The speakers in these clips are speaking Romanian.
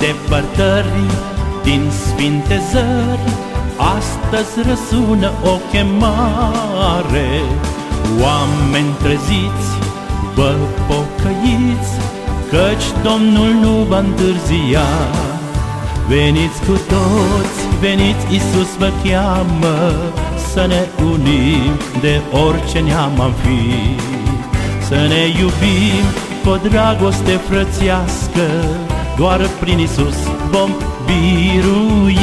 depărtări, din sfinte zări, astăzi răsună o chemare. Oameni treziți, vă pocăiți, căci Domnul nu va întârzia. Veniți cu toți, veniți, Iisus vă cheamă, să ne unim de orice neam am fi, să ne iubim cu o dragoste frățească, doar prin Iisus vom birui.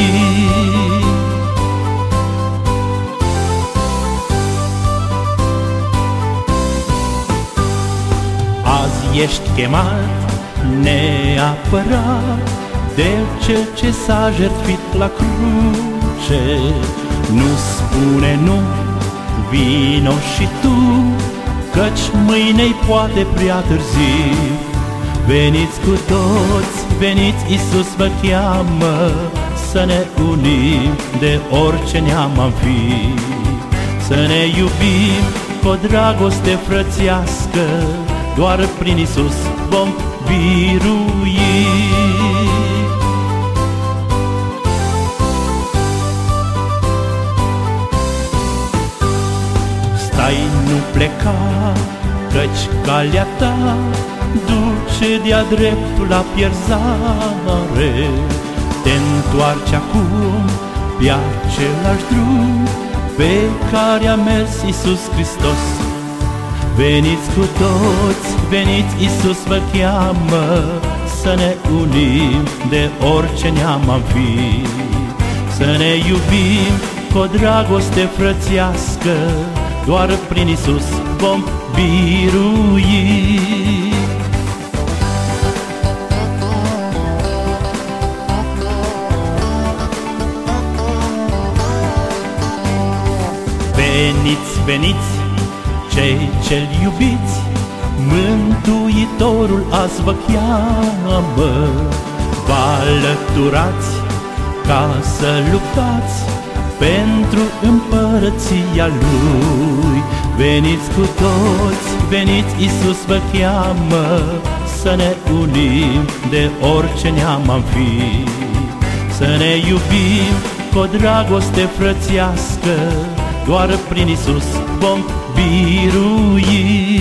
Azi ești chemat, neapărat, de Cel ce s-a jertfit la cruce. Nu spune nu, vino și tu, căci mâine-i poate prea târziu. Veniți cu toți, veniți, Iisus vă cheamă, să ne unim de orice neam am fi, să ne iubim cu o dragoste frățească, doar prin Iisus vom birui. Stai, nu pleca, căci calea ta duce de-a dreptul la pierzare. Te întoarci acum pe același drum pe care a mers Iisus Hristos. Veniți cu toți, veniți, Iisus vă cheamă, să ne unim de orice neam am fi, să ne iubim cu o dragoste frățească, doar prin Iisus vom birui. Veniți, veniți, cei ce-L iubiți, Mântuitorul azi vă cheamă. Vă alăturați ca să luptați pentru împărăția Lui. Veniți cu toți, veniți, Iisus vă cheamă, să ne unim de orice neam am fi, să ne iubim cu o dragoste frățească, doar prin Iisus vom birui.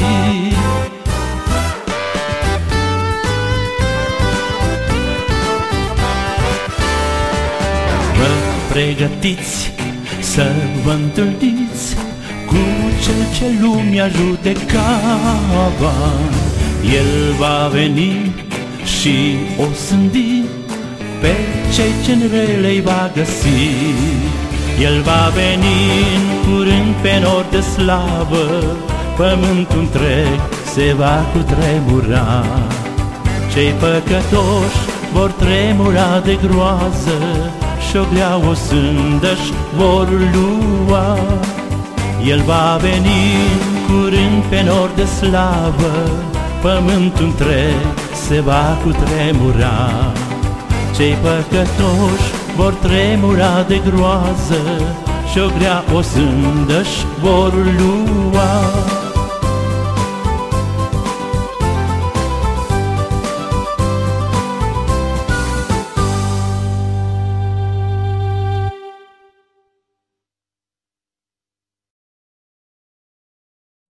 Vă pregătiți să vă întâlniți cu Cel ce lumea judecava. El va veni și o sândi pe cei ce-n rele-i va găsi. El va veni în curând pe nor de slavă, pământul întreg se va cutremura. Cei păcătoși vor tremura de groază și o grea o sândă-și vor lua. El va veni în curând pe nor de slavă, pământul întreg se va cutremura. Cei păcătoși vor tremura de groază și o grea o sândă-și vor lua.